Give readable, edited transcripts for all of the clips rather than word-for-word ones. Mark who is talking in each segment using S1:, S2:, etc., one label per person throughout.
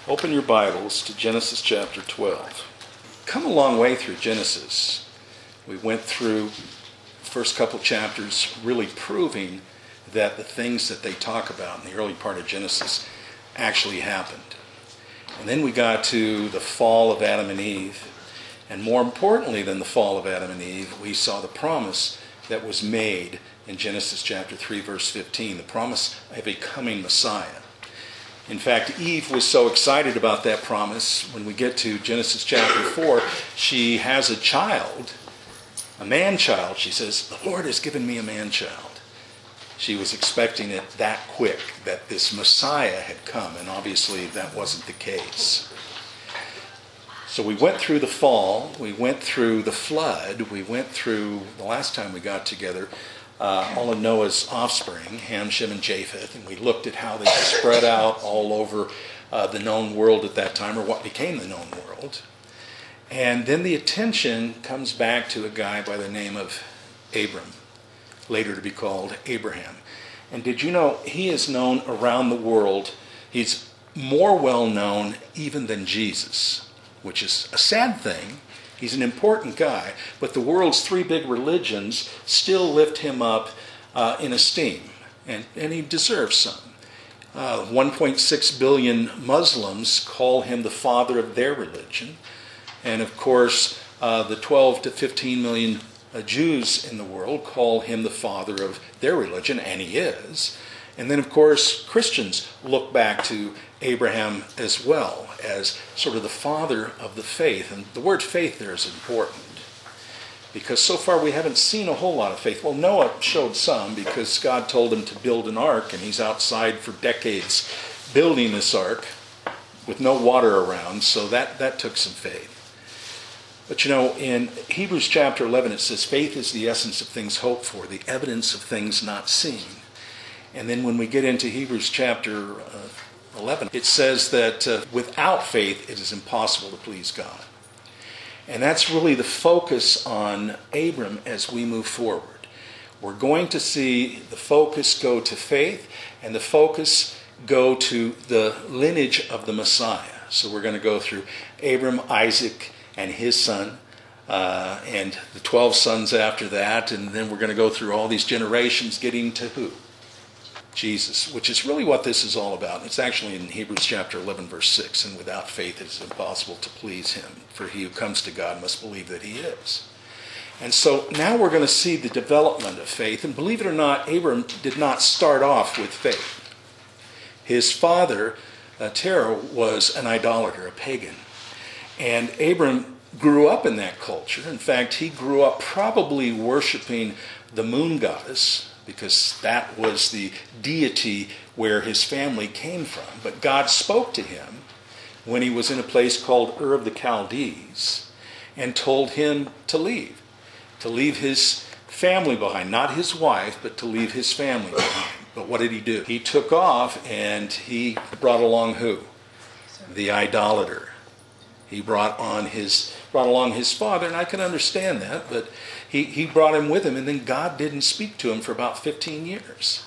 S1: Open your Bibles to Genesis chapter 12. Come a long way through Genesis. We went through the first couple chapters really proving that the things that they talk about in the early part of Genesis actually happened. And then we got to the fall of Adam and Eve. And more importantly than the fall of Adam and Eve, we saw the promise that was made in Genesis chapter 3, verse 15, the promise of a coming Messiah. In fact, Eve was so excited about that promise, when we get to Genesis chapter 4, she has a child, a man-child. She says, "The Lord has given me a man-child." She was expecting it that quick, that this Messiah had come, and obviously that wasn't the case. So we went through the fall, we went through the flood, we went through, the last time we got together, all of Noah's offspring, Ham, Shem, and Japheth, and we looked at how they spread out all over the known world at that time, or what became the known world. And then the attention comes back to a guy by the name of Abram, later to be called Abraham. And did you know he is known around the world? He's more well known even than Jesus, which is a sad thing. He's an important guy, but the world's three big religions still lift him up in esteem, and he deserves some. 1.6 billion Muslims call him the father of their religion, and of course the 12 to 15 million Jews in the world call him the father of their religion, and he is. And then of course Christians look back to Abraham as well as sort of the father of the faith. And the word faith there is important, because so far we haven't seen a whole lot of faith. Well, Noah showed some, because God told him to build an ark, and he's outside for decades building this ark with no water around, so that took some faith. But you know, in Hebrews chapter 11 it says, faith is the essence of things hoped for, the evidence of things not seen. And then when we get into Hebrews chapter 11, it says that without faith it is impossible to please God. And that's really the focus on Abram as we move forward. We're going to see the focus go to faith, and the focus go to the lineage of the Messiah. So we're going to go through Abram, Isaac, and his son, and the 12 sons after that, and then we're going to go through all these generations getting to who? Jesus, which is really what this is all about. It's actually in Hebrews chapter 11, verse 6, and without faith it is impossible to please him, for he who comes to God must believe that he is. And so now we're going to see the development of faith, and believe it or not, Abram did not start off with faith. His father, Terah, was an idolater, a pagan, and Abram grew up in that culture. In fact, he grew up probably worshiping the moon goddess, because that was the deity where his family came from. But God spoke to him when he was in a place called Ur of the Chaldees, and told him to leave his family behind. Not his wife, but to leave his family behind. But what did he do? He took off, and he brought along who? The idolater. He brought along his father, and I can understand that, but he brought him with him, and then God didn't speak to him for about 15 years.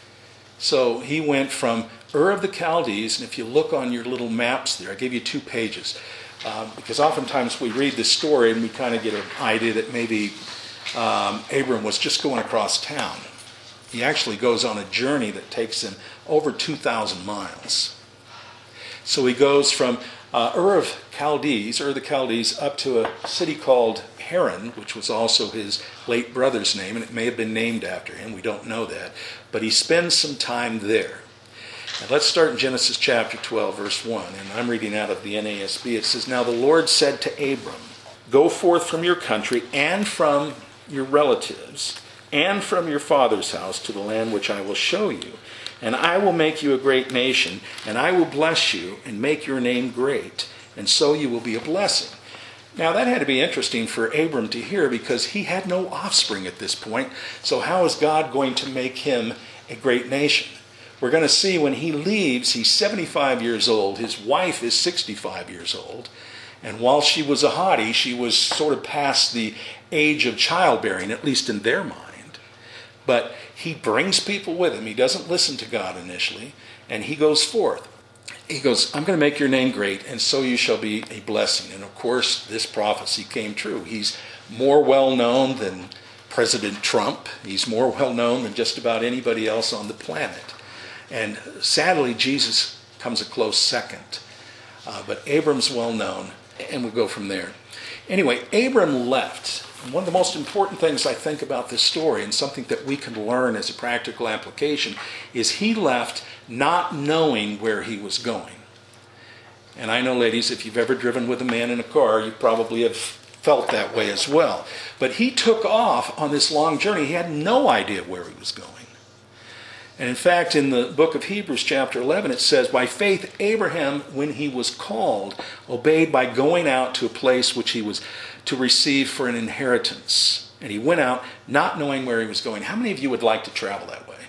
S1: So he went from Ur of the Chaldees, and if you look on your little maps there, I gave you 2 pages, because oftentimes we read this story and we kind of get an idea that maybe Abram was just going across town. He actually goes on a journey that takes him over 2,000 miles. So he goes from Ur of the Chaldees, up to a city called Haran, which was also his late brother's name, and it may have been named after him. We don't know that. But he spends some time there. And let's start in Genesis chapter 12, verse 1. And I'm reading out of the NASB. It says, "Now the Lord said to Abram, go forth from your country and from your relatives and from your father's house to the land which I will show you. And I will make you a great nation, and I will bless you and make your name great, and so you will be a blessing." Now that had to be interesting for Abram to hear, because he had no offspring at this point. So how is God going to make him a great nation? We're going to see when he leaves, he's 75 years old. His wife is 65 years old. And while she was a hottie, she was sort of past the age of childbearing, at least in their mind. But he brings people with him. He doesn't listen to God initially, and he goes forth. he goes, I'm going to make your name great, and so you shall be a blessing. And of course, this prophecy came true. He's more well-known than President Trump. He's more well-known than just about anybody else on the planet. And sadly, Jesus comes a close second. But Abram's well-known, and we'll go from there. Anyway, Abram left. And one of the most important things I think about this story, and something that we can learn as a practical application, is he left not knowing where he was going. And I know, ladies, if you've ever driven with a man in a car, you probably have felt that way as well. But he took off on this long journey. He had no idea where he was going. And in fact, in the book of Hebrews chapter 11, it says, by faith Abraham, when he was called, obeyed by going out to a place which he was to receive for an inheritance. And he went out not knowing where he was going. How many of you would like to travel that way?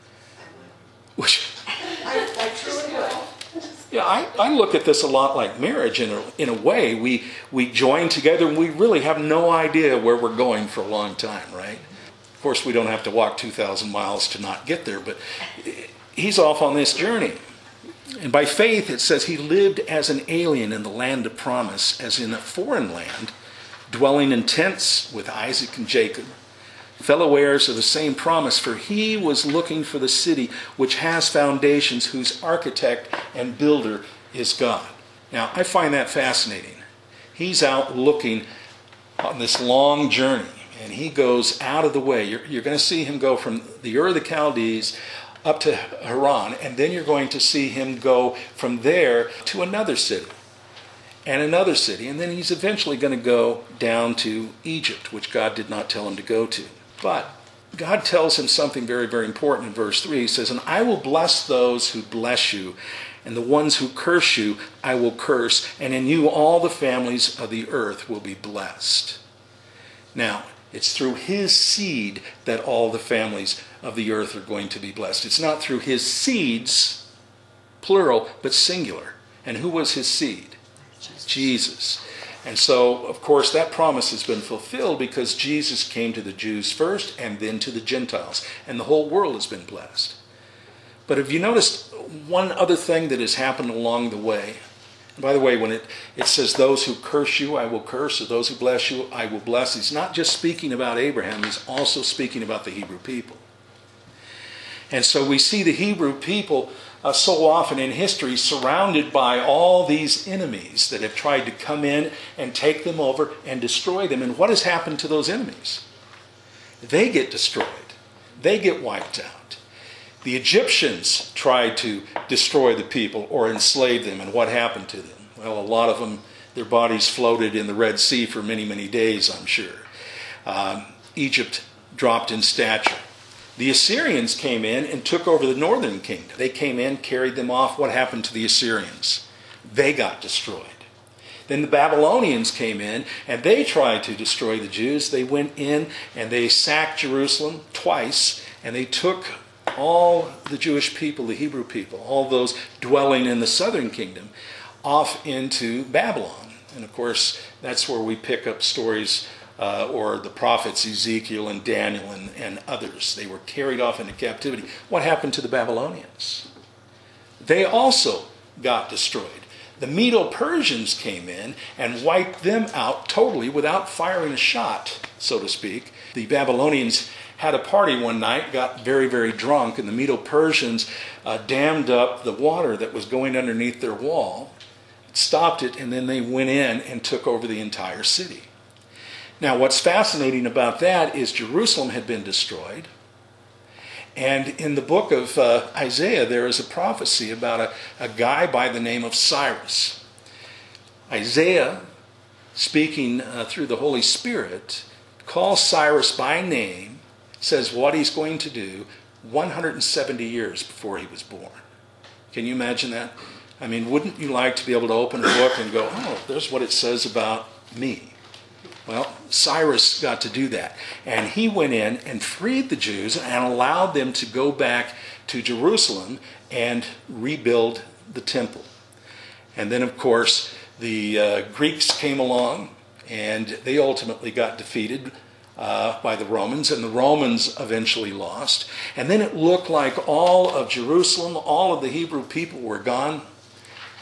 S2: I truly would.
S1: Yeah, I look at this a lot like marriage in a way. We join together and we really have no idea where we're going for a long time, right? Of course, we don't have to walk 2,000 miles to not get there, but he's off on this journey. And by faith, it says he lived as an alien in the land of promise, as in a foreign land, dwelling in tents with Isaac and Jacob, fellow heirs of the same promise, for he was looking for the city which has foundations, whose architect and builder is God. Now, I find that fascinating. He's out looking on this long journey, and he goes out of the way. You're going to see him go from the Ur of the Chaldees up to Haran, and then you're going to see him go from there to another city, and another city, and then he's eventually going to go down to Egypt, which God did not tell him to go to. But God tells him something very, very important in verse 3. He says, and I will bless those who bless you, and the ones who curse you I will curse, and in you all the families of the earth will be blessed. Now, it's through his seed that all the families of the earth are going to be blessed. It's not through his seeds, plural, but singular. And who was his seed? Jesus. And so, of course, that promise has been fulfilled because Jesus came to the Jews first and then to the Gentiles. And the whole world has been blessed. But have you noticed one other thing that has happened along the way? And by the way, when it says, those who curse you, I will curse, or those who bless you, I will bless, he's not just speaking about Abraham, he's also speaking about the Hebrew people. And so we see the Hebrew people so often in history surrounded by all these enemies that have tried to come in and take them over and destroy them. And what has happened to those enemies? They get destroyed. They get wiped out. The Egyptians tried to destroy the people or enslave them, and what happened to them? Well, a lot of them, their bodies floated in the Red Sea for many, many days, I'm sure. Egypt dropped in stature. The Assyrians came in and took over the northern kingdom. They came in, carried them off. What happened to the Assyrians? They got destroyed. Then the Babylonians came in and they tried to destroy the Jews. They went in and they sacked Jerusalem twice, and they took all the Jewish people, the Hebrew people, all those dwelling in the southern kingdom, off into Babylon. And of course, that's where we pick up stories or the prophets Ezekiel and Daniel and others. They were carried off into captivity. What happened to the Babylonians? They also got destroyed. The Medo-Persians came in and wiped them out totally without firing a shot, so to speak. The Babylonians had a party one night, got very, very drunk, and the Medo-Persians dammed up the water that was going underneath their wall, stopped it, and then they went in and took over the entire city. Now, what's fascinating about that is Jerusalem had been destroyed. And in the book of Isaiah, there is a prophecy about a guy by the name of Cyrus. Isaiah, speaking through the Holy Spirit, calls Cyrus by name, says what he's going to do 170 years before he was born. Can you imagine that? I mean, wouldn't you like to be able to open a book and go, oh, there's what it says about me? Well, Cyrus got to do that. And he went in and freed the Jews and allowed them to go back to Jerusalem and rebuild the temple. And then, of course, the Greeks came along, and they ultimately got defeated by the Romans, and the Romans eventually lost. And then it looked like all of Jerusalem, all of the Hebrew people were gone.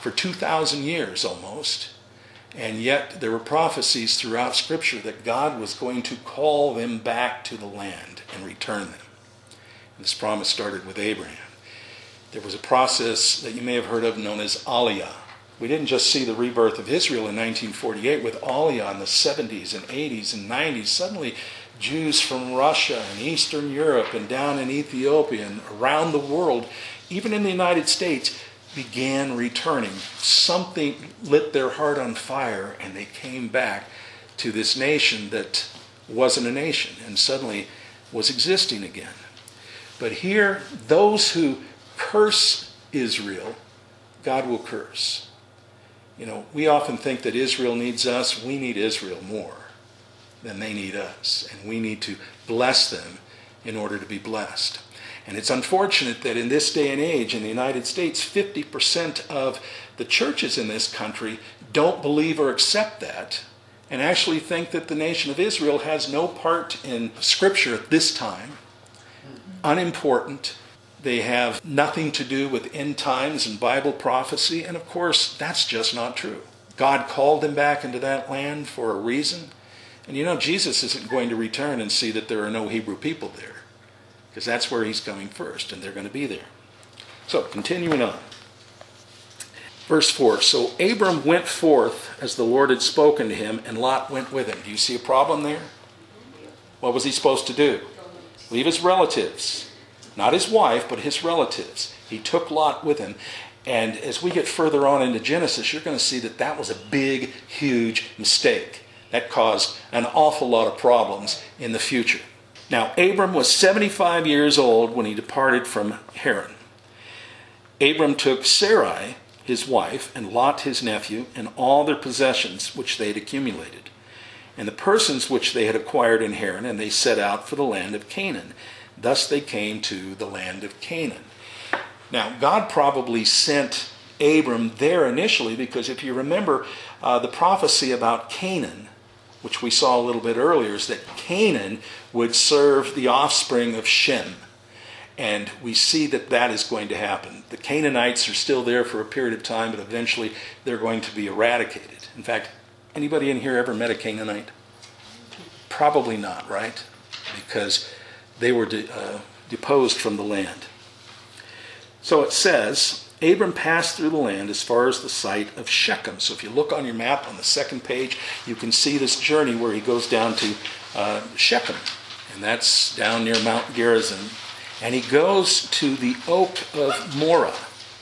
S1: for 2,000 years almost. And yet there were prophecies throughout Scripture that God was going to call them back to the land and return them. And this promise started with Abraham. There was a process that you may have heard of known as Aliyah. We didn't just see the rebirth of Israel in 1948 with Aliyah in the 70s and 80s and 90s. Suddenly Jews from Russia and Eastern Europe and down in Ethiopia and around the world, even in the United States, began returning. Something lit their heart on fire and they came back to this nation that wasn't a nation and suddenly was existing again. But here, those who curse Israel, God will curse. You know, we often think that Israel needs us. We need Israel more than they need us. And we need to bless them in order to be blessed. And it's unfortunate that in this day and age in the United States, 50% of the churches in this country don't believe or accept that and actually think that the nation of Israel has no part in Scripture at this time, unimportant. They have nothing to do with end times and Bible prophecy. And of course, that's just not true. God called them back into that land for a reason. And you know, Jesus isn't going to return and see that there are no Hebrew people there, because that's where he's coming first, and they're going to be there. So, continuing on. Verse 4, so Abram went forth as the Lord had spoken to him, and Lot went with him. Do you see a problem there? What was he supposed to do? Leave his relatives. Not his wife, but his relatives. He took Lot with him. And as we get further on into Genesis, you're going to see that that was a big, huge mistake. That caused an awful lot of problems in the future. Now, Abram was 75 years old when he departed from Haran. Abram took Sarai, his wife, and Lot, his nephew, and all their possessions which they had accumulated, and the persons which they had acquired in Haran, and they set out for the land of Canaan. Thus they came to the land of Canaan. Now, God probably sent Abram there initially because if you remember the prophecy about Canaan, which we saw a little bit earlier, is that Canaan would serve the offspring of Shem. And we see that that is going to happen. The Canaanites are still there for a period of time, but eventually they're going to be eradicated. In fact, anybody in here ever met a Canaanite? Probably not, right? Because they were deposed from the land. So it says, Abram passed through the land as far as the site of Shechem. So if you look on your map on the second page, you can see this journey where he goes down to Shechem. And that's down near Mount Gerizim. And he goes to the oak of Morah.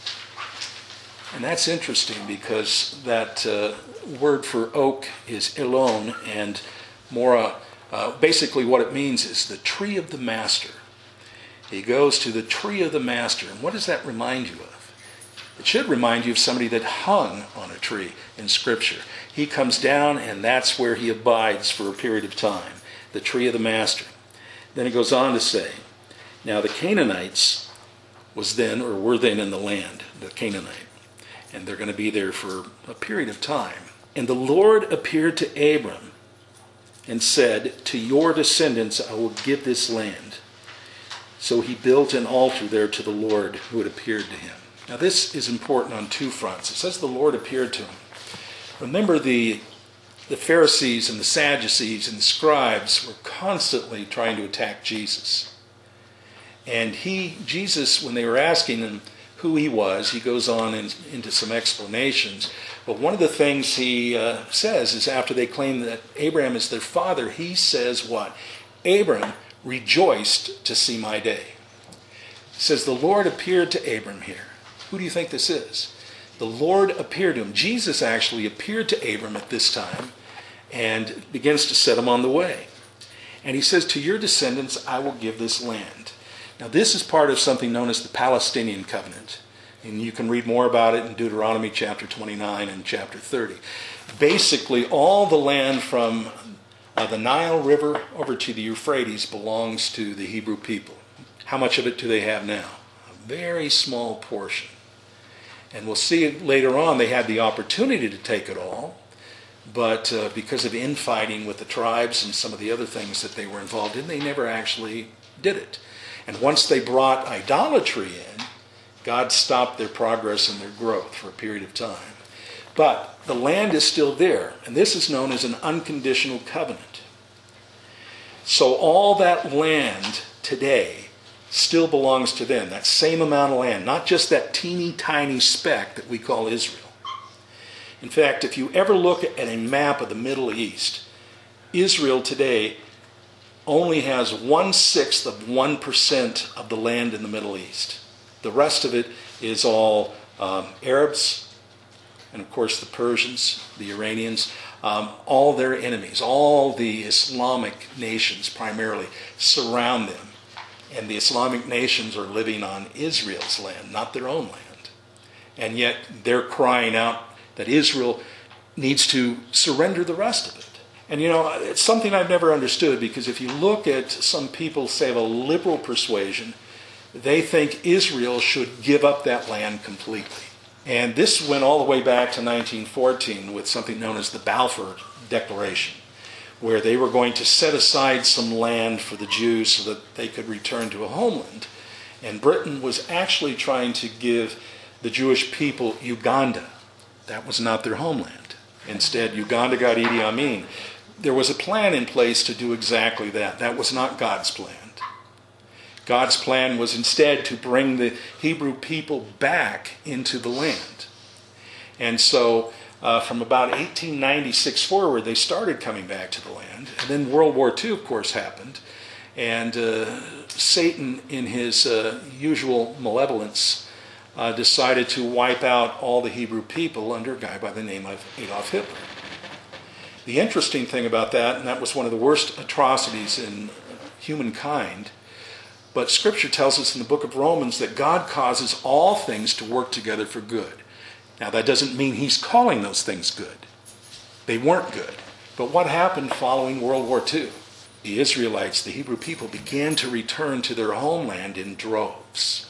S1: And that's interesting because that word for oak is Elon, and Morah, basically what it means is the tree of the master. He goes to the tree of the master. And what does that remind you of? It should remind you of somebody that hung on a tree in Scripture. He comes down and that's where he abides for a period of time. The tree of the master. Then it goes on to say, now the Canaanites were then in the land, the Canaanite. And they're going to be there for a period of time. And the Lord appeared to Abram and said, to your descendants I will give this land. So he built an altar there to the Lord who had appeared to him. Now this is important on two fronts. It says the Lord appeared to him. Remember the Pharisees and the Sadducees and the scribes were constantly trying to attack Jesus. And Jesus, when they were asking him who he was, he goes on into some explanations. But one of the things he says is after they claim that Abraham is their father, he says what? Abram rejoiced to see my day. It says the Lord appeared to Abram here. Who do you think this is? The Lord appeared to him. Jesus actually appeared to Abram at this time and begins to set him on the way. And he says, to your descendants I will give this land. Now this is part of something known as the Palestinian covenant. And you can read more about it in Deuteronomy chapter 29 and chapter 30. Basically, all the land from the Nile River over to the Euphrates belongs to the Hebrew people. How much of it do they have now? A very small portion. And we'll see later on they had the opportunity to take it all, but because of infighting with the tribes and some of the other things that they were involved in, they never actually did it. And once they brought idolatry in, God stopped their progress and their growth for a period of time. But the land is still there, and this is known as an unconditional covenant. So all that land today still belongs to them, that same amount of land, not just that teeny tiny speck that we call Israel. In fact, if you ever look at a map of the Middle East, Israel today only has 1/6 of 1% of the land in the Middle East. The rest of it is all Arabs, and of course the Persians, the Iranians, all their enemies, all the Islamic nations primarily surround them. And the Islamic nations are living on Israel's land, not their own land. And yet they're crying out that Israel needs to surrender the rest of it. And it's something I've never understood, because if you look at some people, say, of a liberal persuasion, they think Israel should give up that land completely. And this went all the way back to 1914 with something known as the Balfour Declaration, where they were going to set aside some land for the Jews so that they could return to a homeland. And Britain was actually trying to give the Jewish people Uganda. That was not their homeland. Instead, Uganda got Idi Amin. There was a plan in place to do exactly that. That was not God's plan. God's plan was instead to bring the Hebrew people back into the land. And so from about 1896 forward, they started coming back to the land. And then World War II, of course, happened. And Satan, in his usual malevolence, decided to wipe out all the Hebrew people under a guy by the name of Adolf Hitler. The interesting thing about that, and that was one of the worst atrocities in humankind, but Scripture tells us in the book of Romans that God causes all things to work together for good. Now, that doesn't mean he's calling those things good. They weren't good. But what happened following World War II? The Israelites, the Hebrew people, began to return to their homeland in droves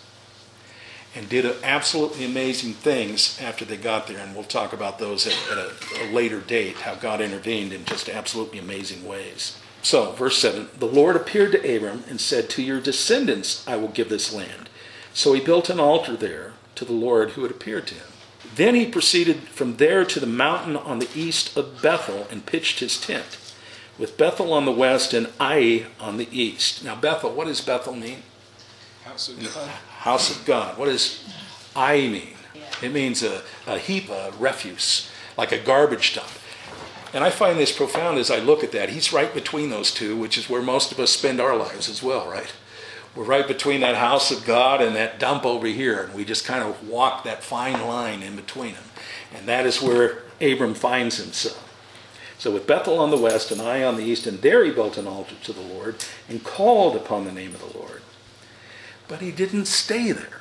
S1: and did absolutely amazing things after they got there. And we'll talk about those at a later date, how God intervened in just absolutely amazing ways. So, verse 7, the Lord appeared to Abram and said, to your descendants I will give this land. So he built an altar there to the Lord who had appeared to him. Then he proceeded from there to the mountain on the east of Bethel and pitched his tent, with Bethel on the west and Ai on the east. Now Bethel, what does Bethel mean?
S3: House of God.
S1: House of God. What does Ai mean? It means a heap, a refuse, like a garbage dump. And I find this profound as I look at that. He's right between those two, which is where most of us spend our lives as well, right? We're right between that house of God and that dump over here, and we just kind of walk that fine line in between them. And that is where Abram finds himself. So with Bethel on the west and Ai on the east, and there he built an altar to the Lord and called upon the name of the Lord. But he didn't stay there.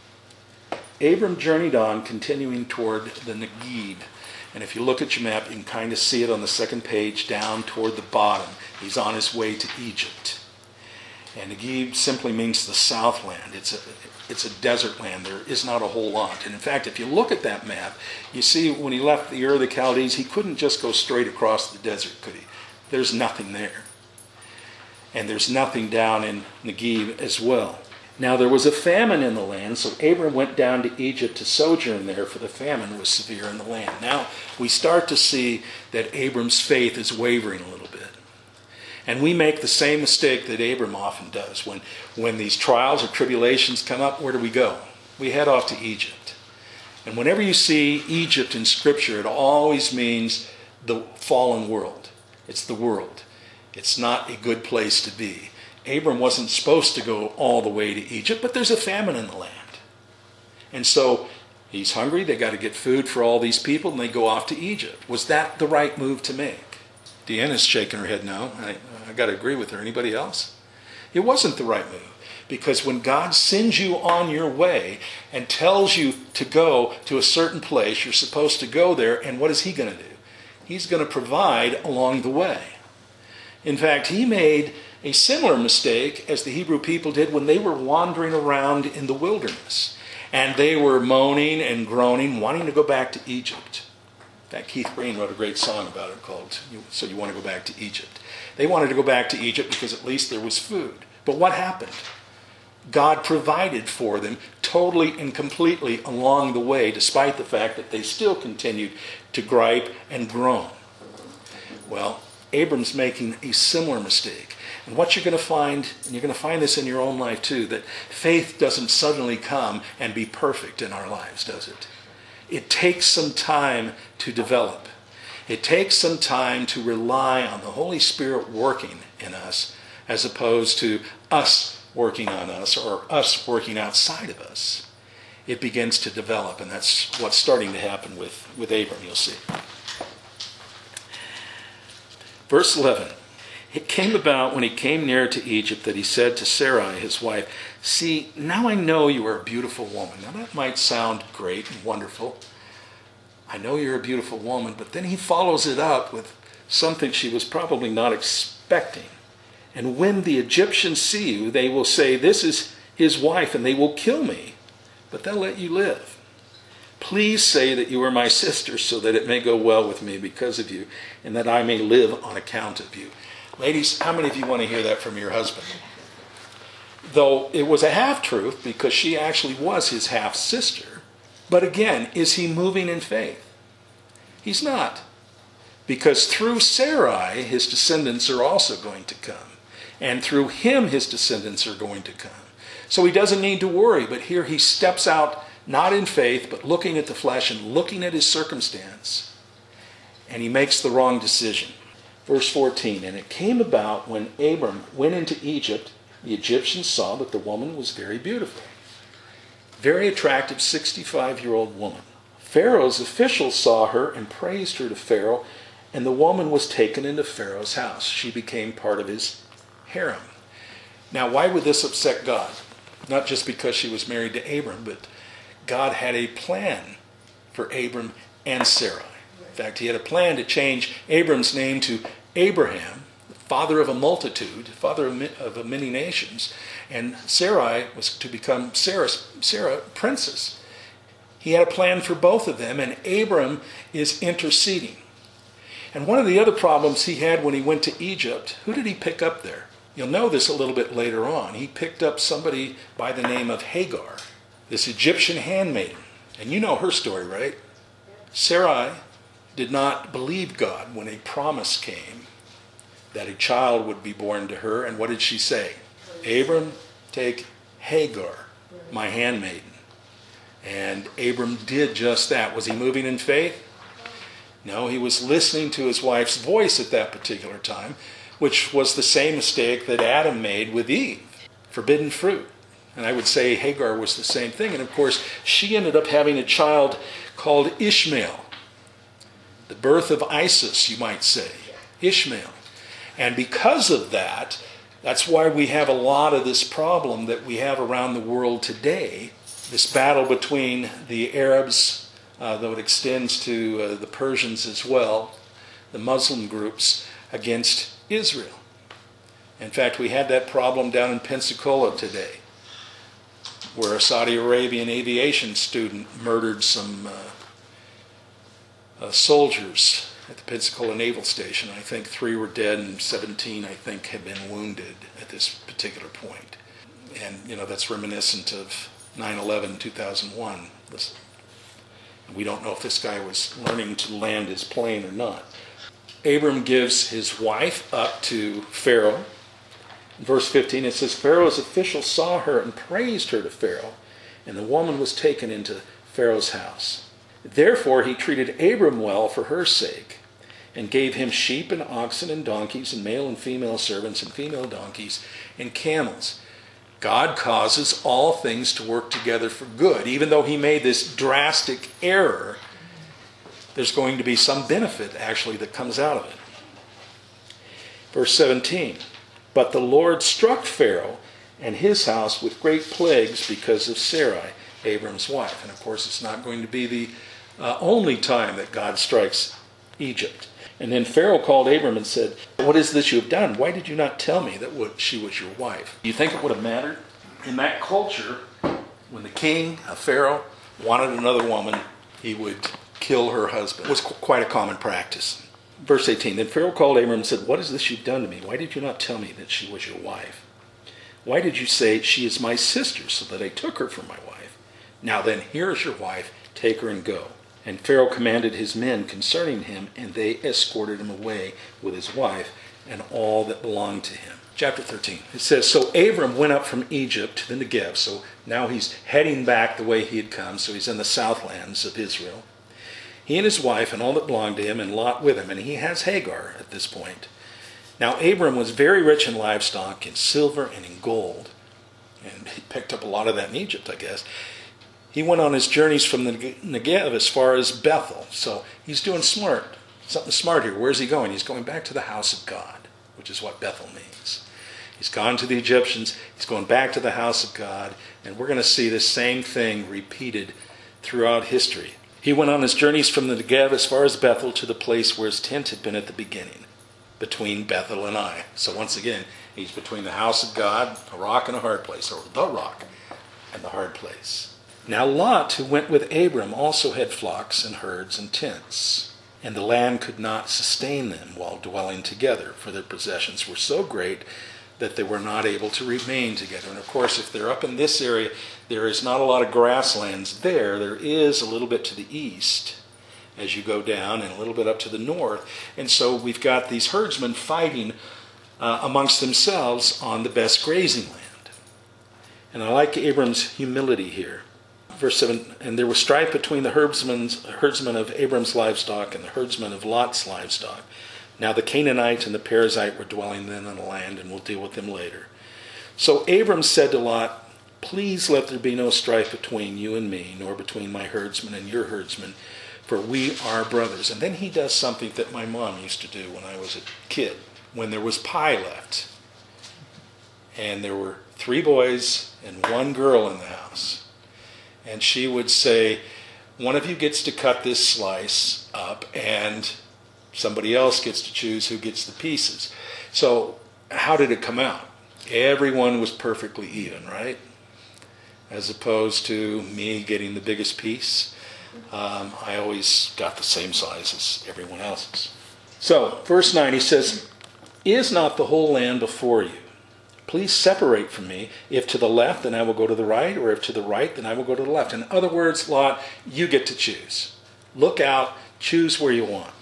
S1: Abram journeyed on, continuing toward the Negev. And if you look at your map, you can kind of see it on the second page down toward the bottom. He's on his way to Egypt. And Negev simply means the southland. It's a desert land. There is not a whole lot. And in fact, if you look at that map, you see when he left the Ur of the Chaldees, he couldn't just go straight across the desert, could he? There's nothing there. And there's nothing down in Negev as well. Now there was a famine in the land, so Abram went down to Egypt to sojourn there, for the famine was severe in the land. Now we start to see that Abram's faith is wavering a little bit. And we make the same mistake that Abram often does. When these trials or tribulations come up, where do we go? We head off to Egypt. And whenever you see Egypt in Scripture, it always means the fallen world. It's the world. It's not a good place to be. Abram wasn't supposed to go all the way to Egypt, but there's a famine in the land. And so he's hungry, they got to get food for all these people, and they go off to Egypt. Was that the right move to make? Deanna's shaking her head no. I got to agree with her. Anybody else? It wasn't the right move. Because when God sends you on your way and tells you to go to a certain place, you're supposed to go there, and what is he going to do? He's going to provide along the way. In fact, he made a similar mistake as the Hebrew people did when they were wandering around in the wilderness. And they were moaning and groaning, wanting to go back to Egypt. In fact, Keith Green wrote a great song about it called So You Want to Go Back to Egypt. They wanted to go back to Egypt because at least there was food. But what happened? God provided for them totally and completely along the way, despite the fact that they still continued to gripe and groan. Well, Abram's making a similar mistake. And what you're going to find, and you're going to find this in your own life too, that faith doesn't suddenly come and be perfect in our lives, does it? It takes some time to develop. It takes some time to rely on the Holy Spirit working in us, as opposed to us working on us or us working outside of us. It begins to develop, and that's what's starting to happen with Abram, you'll see. Verse 11. It came about when he came near to Egypt that he said to Sarai, his wife, "See, now I know you are a beautiful woman." Now that might sound great and wonderful. I know you're a beautiful woman, but then he follows it up with something she was probably not expecting. "And when the Egyptians see you, they will say, 'This is his wife,' and they will kill me, but they'll let you live. Please say that you are my sister, so that it may go well with me because of you, and that I may live on account of you." Ladies, how many of you want to hear that from your husband? Though it was a half-truth, because she actually was his half-sister. But again, is he moving in faith? He's not. Because through Sarai, his descendants are also going to come. And through him, his descendants are going to come. So he doesn't need to worry, but here he steps out, not in faith, but looking at the flesh and looking at his circumstance. And he makes the wrong decision. Verse 14, "And it came about when Abram went into Egypt, the Egyptians saw that the woman was very beautiful." Very attractive 65-year-old woman. Pharaoh's officials saw her and praised her to Pharaoh, and the woman was taken into Pharaoh's house. She became part of his harem. Now, why would this upset God? Not just because she was married to Abram, but God had a plan for Abram and Sarai. In fact, he had a plan to change Abram's name to Abraham, father of a multitude, father of many nations, and Sarai was to become Sarah, princess. He had a plan for both of them, and Abram is interceding. And one of the other problems he had when he went to Egypt, who did he pick up there? You'll know this a little bit later on. He picked up somebody by the name of Hagar, this Egyptian handmaiden. And you know her story, right? Sarai did not believe God when a promise came that a child would be born to her. And what did she say? "Abram, take Hagar, my handmaiden." And Abram did just that. Was he moving in faith? No, he was listening to his wife's voice at that particular time, which was the same mistake that Adam made with Eve, forbidden fruit. And I would say Hagar was the same thing. And of course, she ended up having a child called Ishmael. The birth of Isis, you might say. Ishmael. And because of that, that's why we have a lot of this problem that we have around the world today. This battle between the Arabs, though it extends to the Persians as well, the Muslim groups, against Israel. In fact, we had that problem down in Pensacola today, where a Saudi Arabian aviation student murdered some soldiers at the Pensacola Naval Station. I think 3 were dead and 17, I think, had been wounded at this particular point. And, that's reminiscent of 9/11, 2001. We don't know if this guy was learning to land his plane or not. Abram gives his wife up to Pharaoh. In verse 15, it says, "Pharaoh's officials saw her and praised her to Pharaoh, and the woman was taken into Pharaoh's house. Therefore he treated Abram well for her sake, and gave him sheep and oxen and donkeys and male and female servants and female donkeys and camels." God causes all things to work together for good. Even though he made this drastic error, there's going to be some benefit actually that comes out of it. Verse 17, "But the Lord struck Pharaoh and his house with great plagues because of Sarai, Abram's wife." And of course, it's not going to be the only time that God strikes Egypt. And then Pharaoh called Abram and said, "What is this you have done? Why did you not tell me that she was your wife?" Do you think it would have mattered? In that culture, when the king, Pharaoh, wanted another woman, he would kill her husband. It was quite a common practice. Verse 18, "Then Pharaoh called Abram and said, 'What is this you've done to me? Why did you not tell me that she was your wife?' Why did you say, 'She is my sister,' so that I took her for my wife? Now then, here is your wife. Take her and go." And Pharaoh commanded his men concerning him, and they escorted him away with his wife and all that belonged to him. Chapter 13. It says, "So Abram went up from Egypt to the Negev." So now he's heading back the way he had come. So he's in the southlands of Israel. He and his wife and all that belonged to him, and Lot with him. And he has Hagar at this point. Now Abram was very rich in livestock, in silver and in gold. And he picked up a lot of that in Egypt, I guess. He went on his journeys from the Negev as far as Bethel. So he's doing something smart here. Where's he going? He's going back to the house of God, which is what Bethel means. He's gone to the Egyptians. He's going back to the house of God. And we're going to see this same thing repeated throughout history. He went on his journeys from the Negev as far as Bethel, to the place where his tent had been at the beginning, between Bethel and Ai. So once again, he's between the house of God, a rock and a hard place, or the rock and the hard place. Now Lot, who went with Abram, also had flocks and herds and tents, and the land could not sustain them while dwelling together, for their possessions were so great that they were not able to remain together. And of course, if they're up in this area, there is not a lot of grasslands there. There is a little bit to the east as you go down, and a little bit up to the north. And so we've got these herdsmen fighting amongst themselves on the best grazing land. And I like Abram's humility here. Verse 7, "And there was strife between the herdsmen of Abram's livestock and the herdsmen of Lot's livestock. Now the Canaanite and the Perizzite were dwelling then in the land, and we'll deal with them later. So Abram said to Lot, 'Please let there be no strife between you and me, nor between my herdsmen and your herdsmen, for we are brothers.'" And then he does something that my mom used to do when I was a kid, when there was pie left. And there were 3 boys and 1 girl in the house. And she would say, "One of you gets to cut this slice up, and somebody else gets to choose who gets the pieces." So how did it come out? Everyone was perfectly even, right? As opposed to me getting the biggest piece. I always got the same size as everyone else's. So, verse 9, he says, "Is not the whole land before you? Please separate from me. If to the left, then I will go to the right, or if to the right, then I will go to the left." In other words, Lot, you get to choose. Look out, choose where you want.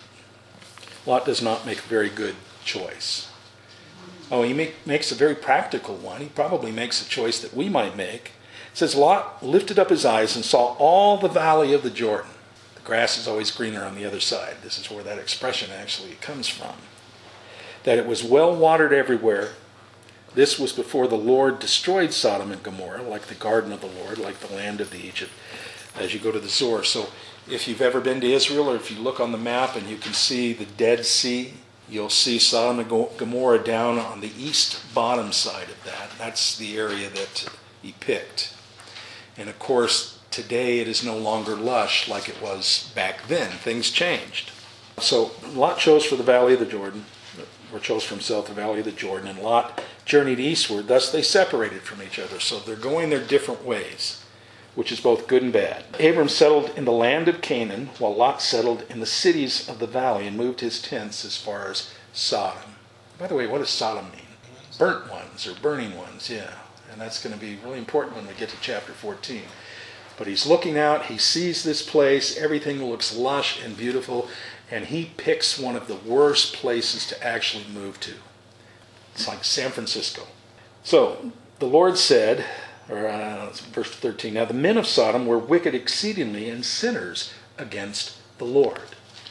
S1: Lot does not make a very good choice. Oh, he makes a very practical one. He probably makes a choice that we might make. It says, "Lot lifted up his eyes and saw all the valley of the Jordan." The grass is always greener on the other side. This is where that expression actually comes from. "That it was well watered everywhere. This was before the Lord destroyed Sodom and Gomorrah, like the garden of the Lord, like the land of the Egypt," as you go to the Zoar. So if you've ever been to Israel, or if you look on the map and you can see the Dead Sea, you'll see Sodom and Gomorrah down on the east bottom side of that. That's the area that he picked. And of course, today it is no longer lush like it was back then. Things changed. So Lot chose for the valley of the Jordan, or chose for himself the valley of the Jordan, and Lot journeyed eastward. Thus they separated from each other. So they're going their different ways, which is both good and bad. Abram settled in the land of Canaan, while Lot settled in the cities of the valley and moved his tents as far as Sodom. By the way, what does Sodom mean? Burnt ones, or burning ones, yeah. And that's going to be really important when we get to chapter 14. But he's looking out, he sees this place, everything looks lush and beautiful, and he picks one of the worst places to actually move to. It's like San Francisco. So the Lord said, verse 13, "Now the men of Sodom were wicked exceedingly and sinners against the Lord."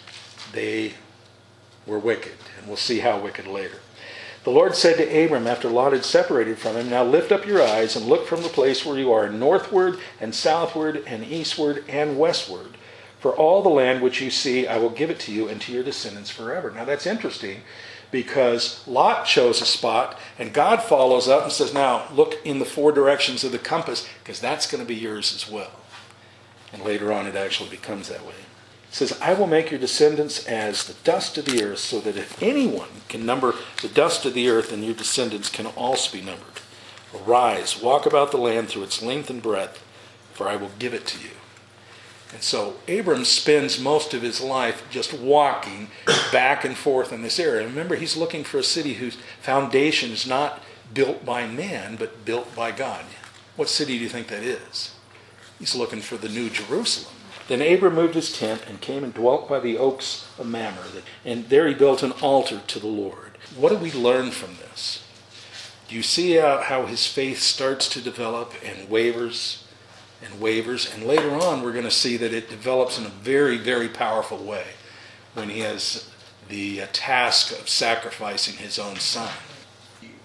S1: They were wicked, and we'll see how wicked later. "The Lord said to Abram after Lot had separated from him, 'Now lift up your eyes and look from the place where you are northward and southward and eastward and westward. For all the land which you see, I will give it to you and to your descendants forever.'" Now that's interesting, because Lot chose a spot, and God follows up and says, "Now look in the 4 directions of the compass, because that's going to be yours as well." And later on it actually becomes that way. It says, "I will make your descendants as the dust of the earth, so that if anyone can number the dust of the earth, then your descendants can also be numbered. Arise, walk about the land through its length and breadth, for I will give it to you." And so Abram spends most of his life just walking back and forth in this area. Remember, he's looking for a city whose foundation is not built by man, but built by God. What city do you think that is? He's looking for the New Jerusalem. Then Abram moved his tent and came and dwelt by the oaks of Mamre. And there he built an altar to the Lord. What do we learn from this? Do you see how his faith starts to develop and wavers and wavers? And later on we're going to see that it develops in a very, very powerful way when he has the task of sacrificing his own son.